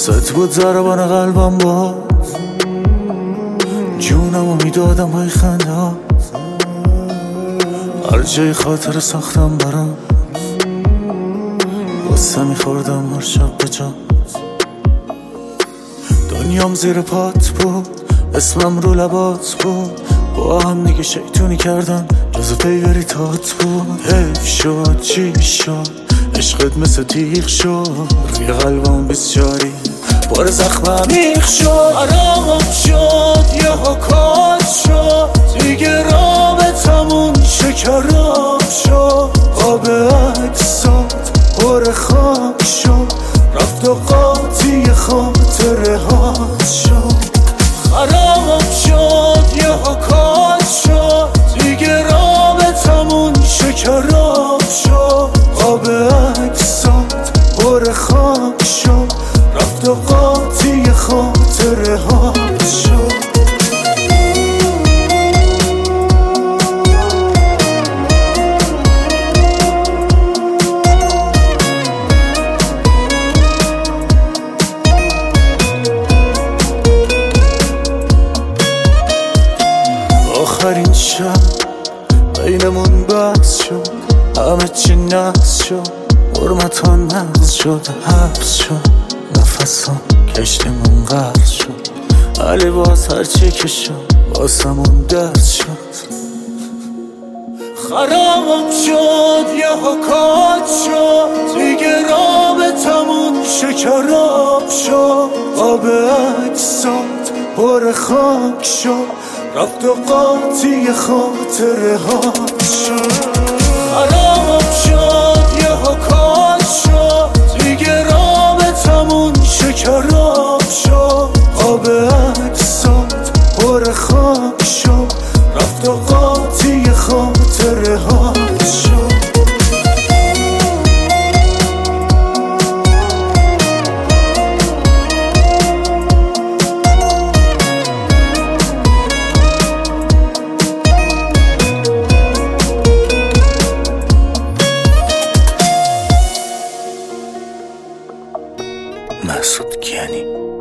واسط بود ضربان قلبم باز، جونمو میدادم های خنده ها، هر جای خاطر ساختم برام، واسه میخوردم هر شب به جا. دنیام زیر پات بود، اسمم رو لبات بود، با هم دیگه شیطونی کردن جزو پیوری تات بود. حیف شد چی شد، عشقت مثل تیغ شد، روی قلبم بسیاری بار زخمم میخ شد. حرامم شد یه حکات شد، دیگه رابطمون شکراب شد. آب عکسات پر خاک شد، رفت و قاطی خاطره هات شد. حرامم شد یه حکات شد، دیگه رابطمون شکراب شد. آب عکسات پر خاک شد، رفت و قاطی خاطره هات شد. آخرین شب بینمون بحث شد، همه چی نقص شد، حرمتان نقض شد، حبس شد، نفسم کشتمون غرق شد. علی باز هرچی که شد واسمون درد شد. خرابم شد یه حکات شد، دیگه رابطمون شکراب شد. آب عکسات پر خاک شد، رفت و قاطی خاطره هات شد. حرامم شد یه حکات شد، دیگه رابطمون شکراب شد. آب عکسات پر خاک شد، رفت و قاطی خاطره هات شد. مسعود کیانی.